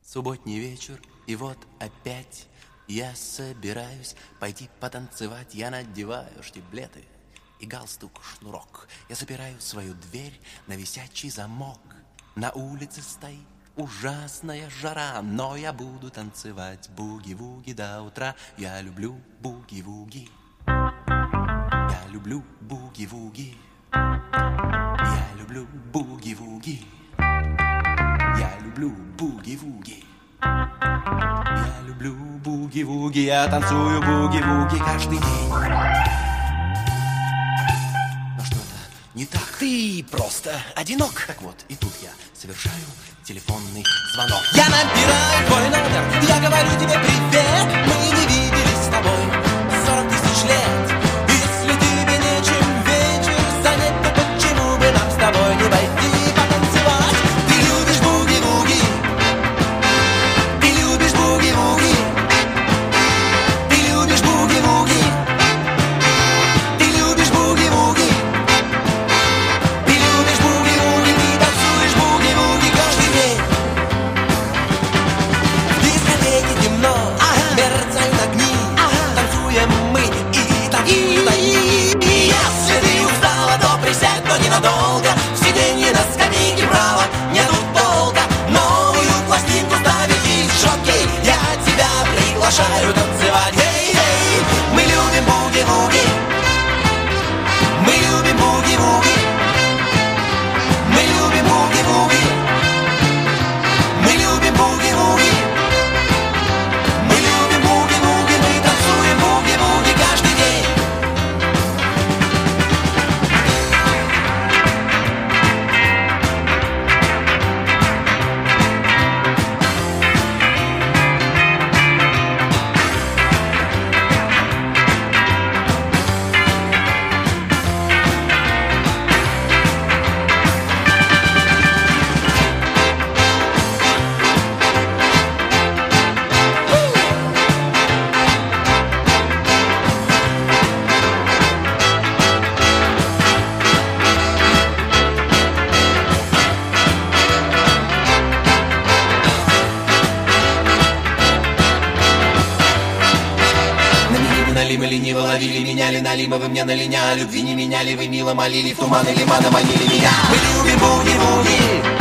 Субботний вечер, и вот опять я собираюсь пойти потанцевать. Я надеваю штиблеты и галстук-шнурок. Я запираю свою дверь на висячий замок. На улице стоит ужасная жара, но я буду танцевать буги-вуги до утра. Я люблю буги-вуги. Я люблю буги-вуги. Я люблю буги-вуги. Я люблю буги-вуги. Я люблю буги-вуги. Я танцую буги-вуги каждый день. Но что-то не так. Ты просто одинок. Так вот, и тут я совершаю телефонный звонок. Я набираю твой номер, я говорю тебе привет. Мы не виделись с тобой 40 тысяч лет. Если тебе нечем вечер занять, то почему бы нам с тобой не пойти потанцевать? Ты любишь буги-вуги. Ты любишь буги-вуги. Ты любишь буги-вуги. Ты любишь буги-вуги. Ты любишь буги-вуги. Ты танцуешь буги-вуги каждый день. В дискотеке темно, мерцают огни. Танцуем мы и танцуют они. Если ты устала, то присядь, но ненадолго. Сиденье на скамейке право, нету толка. Новую пластинку ставит диск-жокей. Я тебя приглашаю танцевать. Эй-эй, мы любим буги-вуги. Мы любим буги-вуги. Мы любим буги-вуги. Мы любим буги-вуги. Мы любим буги-вуги. Мы танцуем буги-вуги каждый день. Налимы лениво ловили, меняли налимы, вы мне налиня. Любви не меняли, вы мило молили, в туман или манно манили меня. Мы любим буги-вуги.